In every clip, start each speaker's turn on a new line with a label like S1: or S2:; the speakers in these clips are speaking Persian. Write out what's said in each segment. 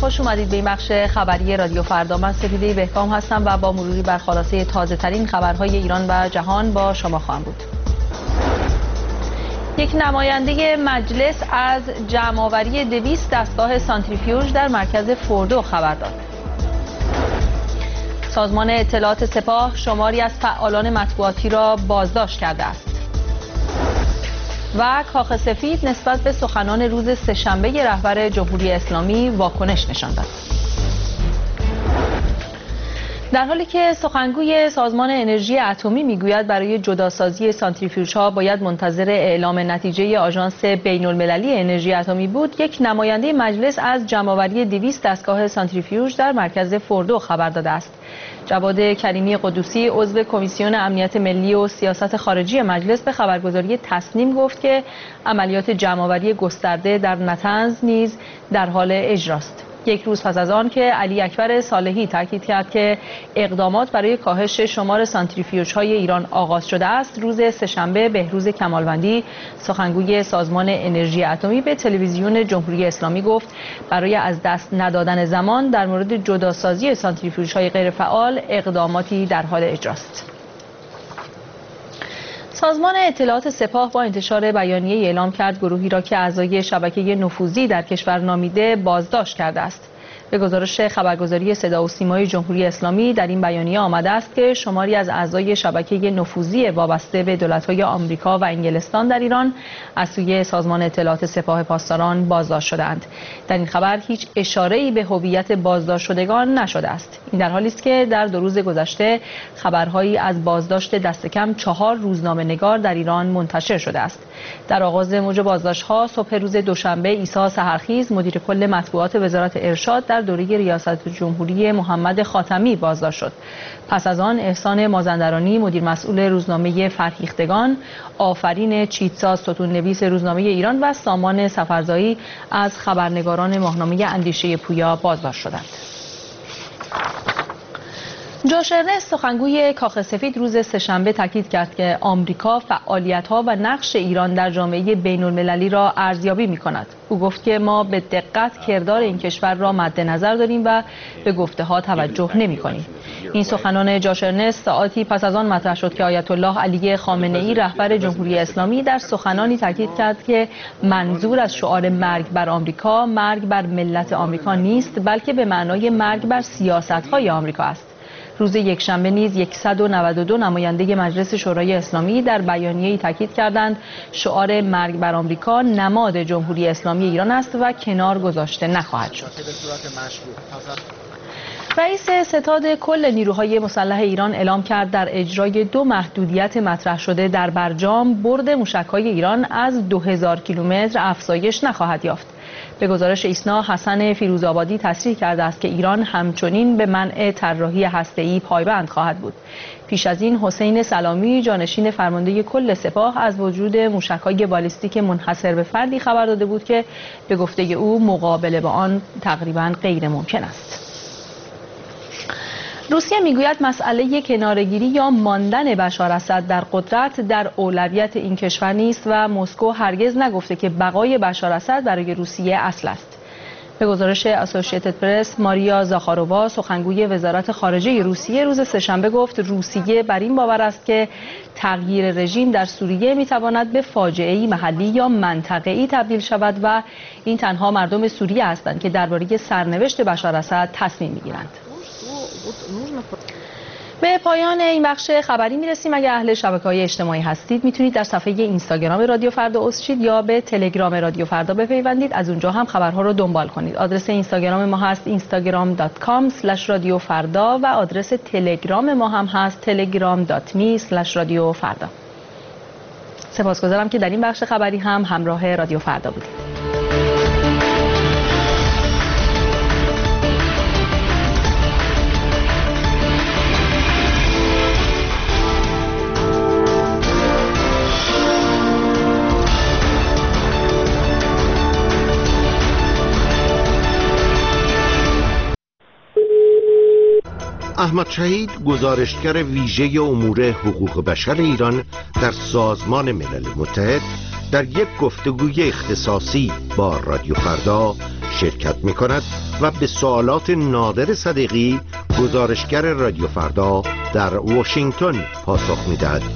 S1: خوش اومدید به این بخش خبری رادیو فردا. من سپیده بهکام هستم و با مروری بر خلاصه تازه ترین خبرهای ایران و جهان با شما خواهم بود. یک نماینده مجلس از جمع‌آوری 200 دستگاه سانتریفیوژ در مرکز فوردو خبر داد. سازمان اطلاعات سپاه شماری از فعالان مطبوعاتی را بازداشت کرده است. و کاخ سفید نسبت به سخنان روز سه‌شنبه رهبر جمهوری اسلامی واکنش نشان داد. در حالی که سخنگوی سازمان انرژی اتمی میگوید برای جداسازی سانتریفیوژها باید منتظر اعلام نتیجه آژانس بین‌المللی انرژی اتمی بود، یک نماینده مجلس از جمع‌آوری 200 دستگاه سانتریفیوژ در مرکز فوردو خبر داده است. جواد کریمی قدوسی عضو کمیسیون امنیت ملی و سیاست خارجی مجلس به خبرگزاری تصنیم گفت که عملیات جمع‌آوری گسترده در نطنز نیز در حال اجراست. یک روز پس از آن که علی اکبر صالحی تاکید کرد که اقدامات برای کاهش شمار سانتریفیوژهای ایران آغاز شده است، روز سه‌شنبه بهروز کمالوندی سخنگوی سازمان انرژی اتمی به تلویزیون جمهوری اسلامی گفت برای از دست ندادن زمان در مورد جداسازی سانتریفیوژهای غیرفعال اقداماتی در حال اجراست. سازمان اطلاعات سپاه با انتشار بیانیه اعلام کرد گروهی را که اعضای شبکه نفوذی در کشور نامیده بازداشت کرده است. به گزارش خبرگزاری صدا و سیمای جمهوری اسلامی در این بیانیه آمده است که شماری از اعضای شبکه نفوذی وابسته به دولت‌های آمریکا و انگلستان در ایران از سوی سازمان اطلاعات سپاه پاسداران بازداشت شدند. در این خبر هیچ اشاره‌ای به هویت بازداشت شدگان نشده است. این در حالی است که در 2 روز گذشته خبرهایی از بازداشت دست کم 4 روزنامه‌نگار در ایران منتشر شده است. در آغاز موج بازداشت‌ها صبح روز دوشنبه عیسی سحرخیز مدیر کل مطبوعات وزارت ارشاد در دوره ریاست جمهوری محمد خاتمی بازداشت شد. پس از آن احسان مازندرانی مدیر مسئول روزنامه فرهیختگان، آفرین چیتساز ستون‌نویس روزنامه ایران و سامان سفرزایی از خبرنگاران ماهنامه اندیشه پویا بازداشت شدند. جاش ارنست سخنگوی کاخ سفید روز سه‌شنبه تاکید کرد که آمریکا فعالیت‌ها و نقش ایران در جامعه بین‌المللی را ارزیابی می‌کند. او گفت که ما به دقت کردار این کشور را مد نظر داریم و به گفته‌ها توجه نمی‌کنیم. این سخنان جاش ارنست ساعاتی پس از آن مطرح شد که آیت الله علی خامنه‌ای رهبر جمهوری اسلامی در سخنانی تاکید کرد که منظور از شعار مرگ بر آمریکا مرگ بر ملت آمریکا نیست، بلکه به معنای مرگ بر سیاست‌های آمریکا است. روز یکشنبه نیز 192 نماینده مجلس شورای اسلامی در بیانیه‌ای تاکید کردند شعار مرگ بر آمریکا نماد جمهوری اسلامی ایران است و کنار گذاشته نخواهد شد. رئیس ستاد کل نیروهای مسلح ایران اعلام کرد در اجرای 2 محدودیت مطرح شده در برجام برد موشک‌های ایران از 2000 کیلومتر افزایش نخواهد یافت. به گزارش ایسنا حسن فیروزآبادی تصریح کرده است که ایران همچنین به منع طراحی هسته‌ای پایبند خواهد بود. پیش از این حسین سلامی جانشین فرمانده کل سپاه از وجود موشک‌های بالیستیک منحصر به فردی خبر داده بود که به گفته او مقابله با آن تقریباً غیر ممکن است. روسیه میگوید مسئله کناره‌گیری یا ماندن بشار اسد در قدرت در اولویت این کشور نیست و مسکو هرگز نگفته که بقای بشار اسد برای روسیه اصل است. به گزارش اسوسییتد پرس ماریا زاخارووا سخنگوی وزارت خارجه روسیه روز سه‌شنبه گفت روسیه بر این باور است که تغییر رژیم در سوریه میتواند به فاجعه‌ای محلی یا منطقه‌ای تبدیل شود و این تنها مردم سوریه هستند که درباره سرنوشت بشار اسد تصمیم میگیرند. به پایان این بخش خبری میرسیم. اگر اهل شبکه‌های اجتماعی هستید میتونید در صفحه اینستاگرام رادیو فردا عضو شید یا به تلگرام رادیو فردا بپیوندید. از اونجا هم خبرها رو دنبال کنید. آدرس اینستاگرام ما هست instagram.com/radiofarda و آدرس تلگرام ما هم هست telegram.me/radiofarda. سپاسگزارم که در این بخش خبری هم همراه رادیو فردا بودید.
S2: احمد شهید گزارشگر ویژه امور حقوق بشر ایران در سازمان ملل متحد در یک گفتگوی اختصاصی با رادیو فردا شرکت می کند و به سوالات نادر صدیقی گزارشگر رادیو فردا در واشنگتن پاسخ می دهد.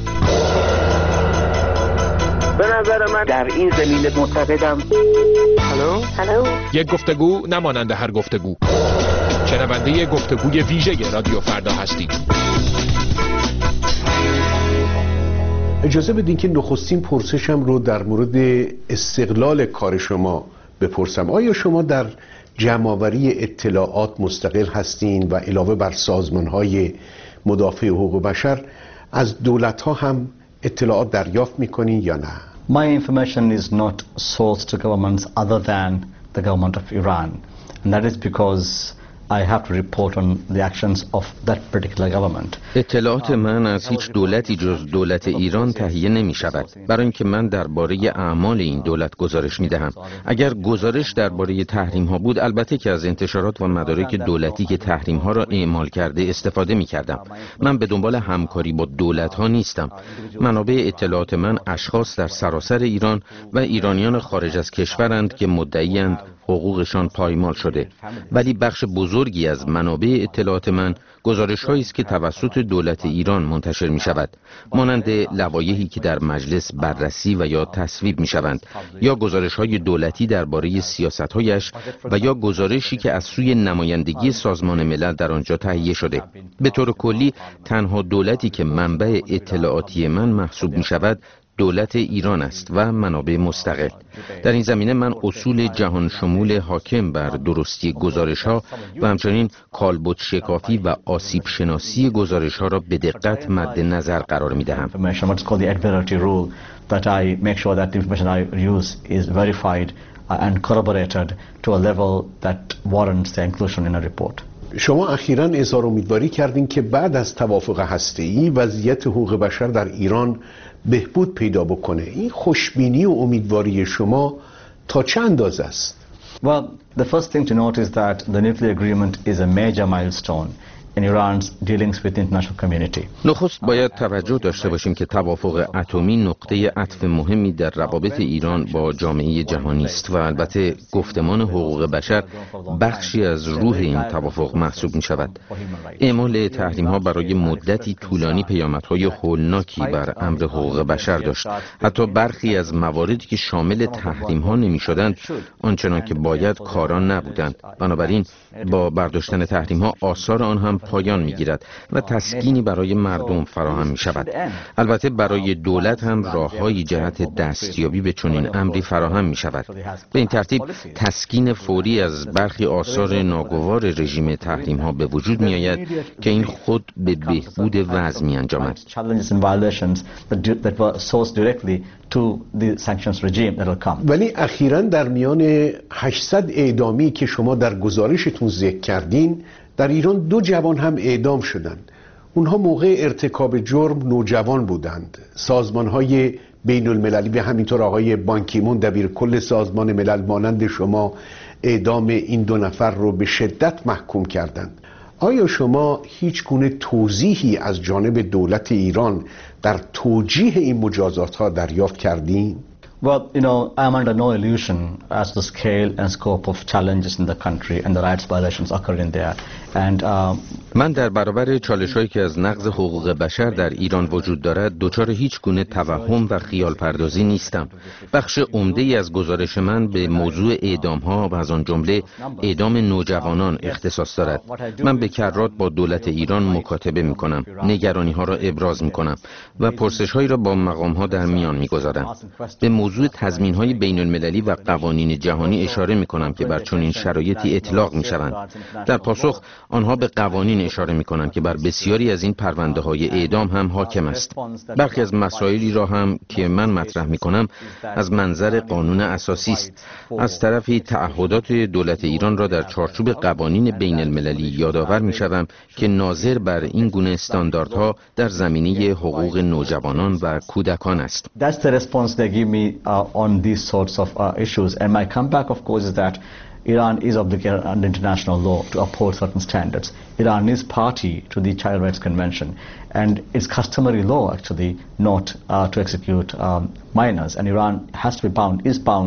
S3: به نظر من در این زمینه معتقدم. هلو؟
S4: یک گفتگو نمانند هر گفتگو. شنونده گفتگوی ویژه رادیو فردا هستید.
S5: اجازه بدین که نخستین پرسشم رو در مورد استقلال کار شما بپرسم. آیا شما در جمع‌آوری اطلاعات مستقل هستین و علاوه بر سازمان‌های مدافع حقوق بشر از دولت‌ها هم اطلاعات دریافت می‌کنین یا نه؟
S6: My information is not sourced to governments other than the government of Iran, and that is because I have to report on the actions of that particular government.
S7: اطلاعات من از هیچ دولتی جز دولت ایران تهیه نمی شود، برای اینکه من درباره اعمال این دولت گزارش می دهم. اگر گزارش درباره تحریم ها بود، البته که از انتشارات و مدارک دولتی که تحریم ها را اعمال کرده استفاده می کردم. من به دنبال همکاری با دولت ها نیستم. منابع اطلاعات من اشخاص در سراسر ایران و ایرانیان خارج از کشورند که مدعی‌اند حقوقشان پایمال شده، ولی بخش بزرگی از منابع اطلاعات من گزارش‌هایی است که توسط دولت ایران منتشر می‌شود، مانند لوایحی که در مجلس بررسی و یا تصویب می‌شوند، یا گزارش‌های دولتی درباره سیاست‌هایش و یا گزارشی که از سوی نمایندگی سازمان ملل در آنجا تهیه شده. به طور کلی تنها دولتی که منبع اطلاعاتی من محسوب می‌شود دولت ایران است و منابع مستقل. در این زمینه من اصول جهان شمول حاکم بر درستی گزارش‌ها و همچنین کالبد شکافی و آسیب شناسی گزارش‌ها را به دقت مد نظر قرار می‌دهم.
S5: شما اخیراً اظهار امیدواری کردین که بعد از توافق هسته‌ای وضعیت حقوق بشر در ایران بهبود پیدا بکنه. این خوشبینی و امیدواری شما تا چه اندازه است؟
S6: Well, the first thing to note is that the nuclear agreement is a major milestone in Iran's dealings with the international community.
S7: نخست باید توجه داشته باشیم که توافق اتمی نقطه عطف مهمی در روابط ایران با جامعه جهانی است و البته گفتمان حقوق بشر بخشی از روح این توافق محسوب می شود. اعمال تحریم ها برای مدتی طولانی پیامدهای هولناکی بر امر حقوق بشر داشت. حتی برخی از مواردی که شامل تحریم ها نمی شدند آنچنان که باید کاران نبودند. بنابراین با برداشتن تحریم ها آثار آن هم پایان میگیرد و تسکینی برای مردم فراهم می شود. البته برای دولت هم راه‌های جهت دستیابی به چنین امری فراهم می شود. به این ترتیب تسکین فوری از برخی آثار ناگوار رژیم تحریم ها به وجود می آید که این خود به بهبود وضع می انجامد.
S5: ولی اخیراً در میان 800 اعدامی که شما در گزارشتون ذکر کردین، در ایران 2 جوان هم اعدام شدند. اونها موقع ارتکاب جرم نوجوان بودند. سازمان‌های بین المللی و همینطور آقای بانکیمون دبیرکل سازمان ملل مانند شما اعدام این 2 نفر رو به شدت محکوم کردند. آیا شما هیچ گونه توضیحی از جانب دولت ایران در توجیه این مجازات‌ها دریافت کردین؟
S6: Well, I'm under no illusion as to the scale and scope of challenges in the country and the rights violations occurring there. And
S7: من در برابر چالش‌هایی که از نقض حقوق بشر در ایران وجود دارد دچار هیچ گونه توهم و خیال پردازی نیستم. بخش عمده‌ای از گزارش من به موضوع اعدام‌ها و از آن جمله اعدام نوجوانان اختصاص دارد. من به کرات با دولت ایران مکاتبه می‌کنم، نگرانی‌ها را ابراز می‌کنم و پرسش‌هایی را با مقام‌ها در میان می‌گذارم. به موضوع تضمین‌های بین‌المللی و قوانین جهانی اشاره می‌کنم که بر چنین شرایطی اطلاق می‌شوند. در پاسخ آنها به قوانین اشاره می‌کنند که بر بسیاری از این پرونده‌های اعدام هم حاکم است. برخی از مسائلی را هم که من مطرح می‌کنم از منظر قانون اساسی است. از طرفی تعهدات دولت ایران را در چارچوب قوانین بین‌المللی یادآور می‌شوم که ناظر بر این گونه استانداردها در زمینه حقوق نوجوانان و کودکان است.
S6: That's the response they give me on these sorts of issues, and my comeback of course is that Iran is obligated under international law to uphold certain standards. Iran is party to the Child Rights Convention, and it's customary law actually not to execute minors, and Iran is bound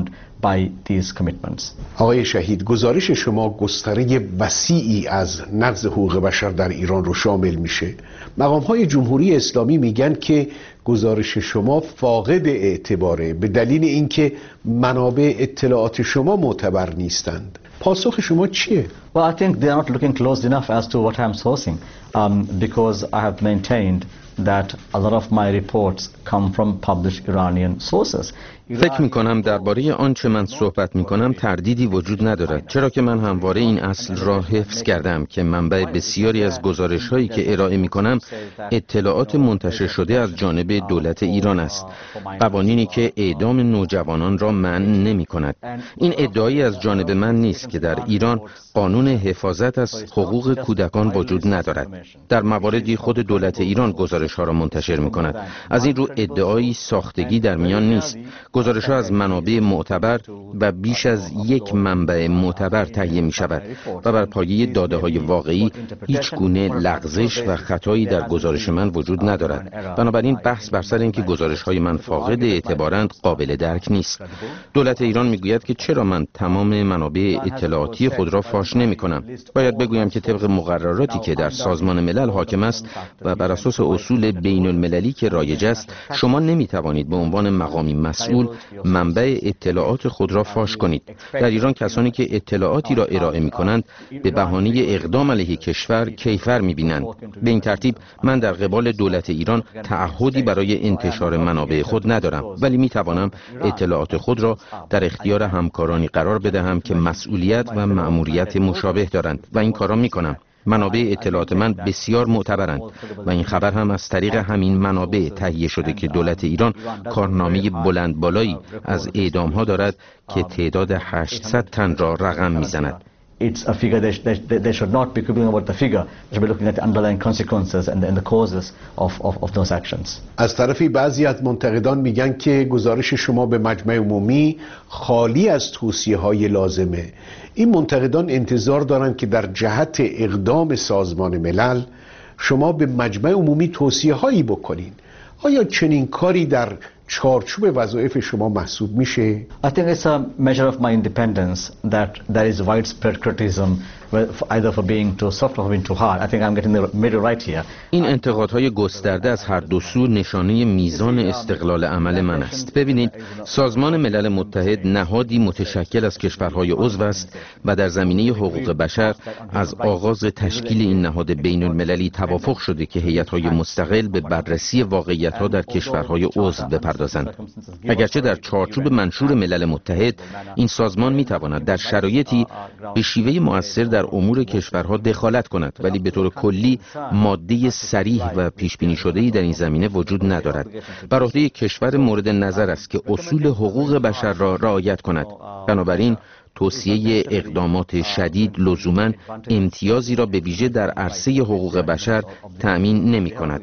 S6: by these commitments.
S5: آقای شهید، گزارش شما گستره وسیعی از نقض حقوق بشر در ایران رو شامل میشه. مقام‌های جمهوری اسلامی میگن که گزارش شما فاقد اعتباره به دلیل اینکه منابع اطلاعات شما معتبر نیستند. پاسخ شما چیه؟
S6: Well, I think they are not looking close enough as to what I'm sourcing, because I have maintained that a lot of my reports come from published Iranian sources.
S7: فکر میکنم درباره آنچه من صحبت میکنم تردیدی وجود ندارد، چرا که من همواره این اصل را حفظ کردم که منبع بسیاری از گزارش هایی که ارائه میکنم اطلاعات منتشر شده از جانب دولت ایران است، قوانینی که اعدام نوجوانان را منع نمی کند. این ادعایی از جانب من نیست که در ایران قانون حفاظت از حقوق کودکان وجود ندارد. در مواردی خود دولت ایران گزارش ها را منتشر می کند. از این رو ادعایی ساختگی در میان نیست. گزارش ها از منابع معتبر و بیش از یک منبع معتبر تهیه می شود و بر پایه داده های واقعی هیچ گونه لغزش و خطایی در گزارش من وجود ندارد. بنابراین بحث بر سر اینکه گزارش های من فاقد اعتبارند قابل درک نیست. دولت ایران می گوید که چرا من تمام منابع اطلاعاتی خود را فاش نمی کنم. باید بگویم که طبق مقرراتی که در سازمان ملل حاکم است و بر اساس اصول بین المللی که رایج است، شما نمی توانید به عنوان مقامی مسئول منبع اطلاعات خود را فاش کنید. در ایران کسانی که اطلاعاتی را ارائه می کنند به بهانه اقدام علیه کشور کیفر می بینند. به این ترتیب من در قبال دولت ایران تعهدی برای انتشار منابع خود ندارم، ولی می توانم اطلاعات خود را در اختیار همکارانی قرار بدهم که مسئولیت و مأموریت مشابه دارند و این کارا می کنم. منابع اطلاعات من بسیار معتبرند و این خبر هم از طریق همین منابع تهیه شده که دولت ایران کارنامه بلند بالایی از اعدام ها دارد که تعداد 800 تن را رقم میزند.
S6: It's a figure they should not be quibbling about the figure. They should be looking at the underlying consequences and the causes of those actions.
S5: از طرفی بعضی از منتقدان میگن که گزارش شما به مجمع عمومی خالی از توصیه‌های لازمه. این منتقدان انتظار دارن که در جهت اقدام سازمان ملل شما به مجمع عمومی توصیه‌هایی بکنین. آیا چنین کاری در چارچوب وظایف شما محسوب میشه؟
S6: I think it's a measure of my independence that there is widespread criticism either for being too soft or for being too hard. I think I'm getting the middle right here.
S7: این انتقادهای گسترده از هر دو سو نشانه میزان استقلال عمل من است. ببینید، سازمان ملل متحد نهادی متشکل از کشورهای عضو است و در زمینه حقوق بشر از آغاز تشکیل این نهاد بین المللی توافق شده که هیئت‌های مستقل به بررسی واقعیت‌ها در کشورهای عضو بپردازند. اگرچه در چارچوب منشور ملل متحد این سازمان می‌تواند در شرایطی به شیوه مؤثر در امور کشورها دخالت کند، ولی به طور کلی ماده صریح و پیشبینی شده‌ای در این زمینه وجود ندارد. بر عهده کشور مورد نظر است که اصول حقوق بشر را رعایت کند. بنابراین توصیه اقدامات شدید لزوماً امتیازی را به ویژه در عرصه حقوق بشر تأمین نمی‌کند.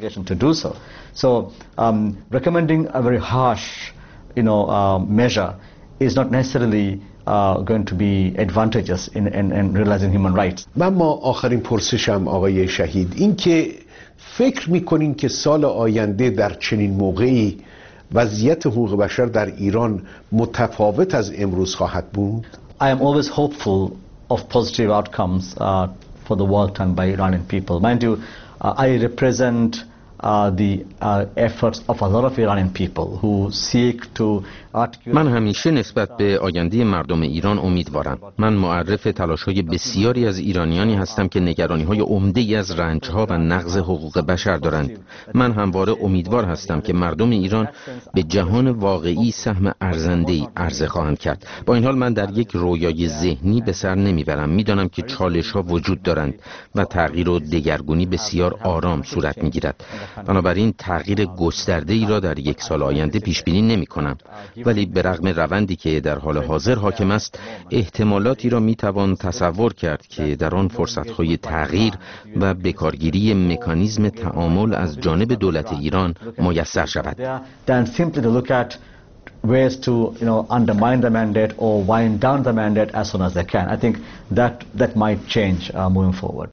S6: So recommending a very harsh measure is not necessarily going to be advantageous in realizing human rights.
S5: و اما آخرین پرسشم آقای شهید، این که فکر میکنین که سال آینده در چنین موقعی وضعیت حقوق بشر در ایران متفاوت از امروز خواهد بود؟
S6: I am always hopeful of positive outcomes for the work done by Iranian people. Mind you, I represent the efforts of a lot of Iranian people who seek to articulate.
S7: من همیشه نسبت به آینده مردم ایران امیدوارم. من معرف تلاش‌های بسیاری از ایرانیانی هستم که نگرانی‌های عمده‌ای از رنج‌ها و نقض حقوق بشر دارند. من همواره امیدوار هستم که مردم ایران به جهان واقعی سهم ارزنده‌ای عرضه خواهند کرد. با این حال من در یک رویای ذهنی به سر نمیبرم. میدانم که چالش‌ها وجود دارند و تغییر و دگرگونی بسیار آرام صورت می‌گیرد. بنابراین تغییر گسترده‌ای را در یک سال آینده پیش بینی نمی‌کنم، ولی به رغم روندی که در حال حاضر حاکم است، احتمالاتی را می‌توان تصور کرد که در آن فرصت‌های تغییر و بکارگیری مکانیزم تعامل از جانب دولت ایران میسر شود.
S6: Ways to undermine the mandate or wind down the mandate as soon as they can. I think that might change moving forward.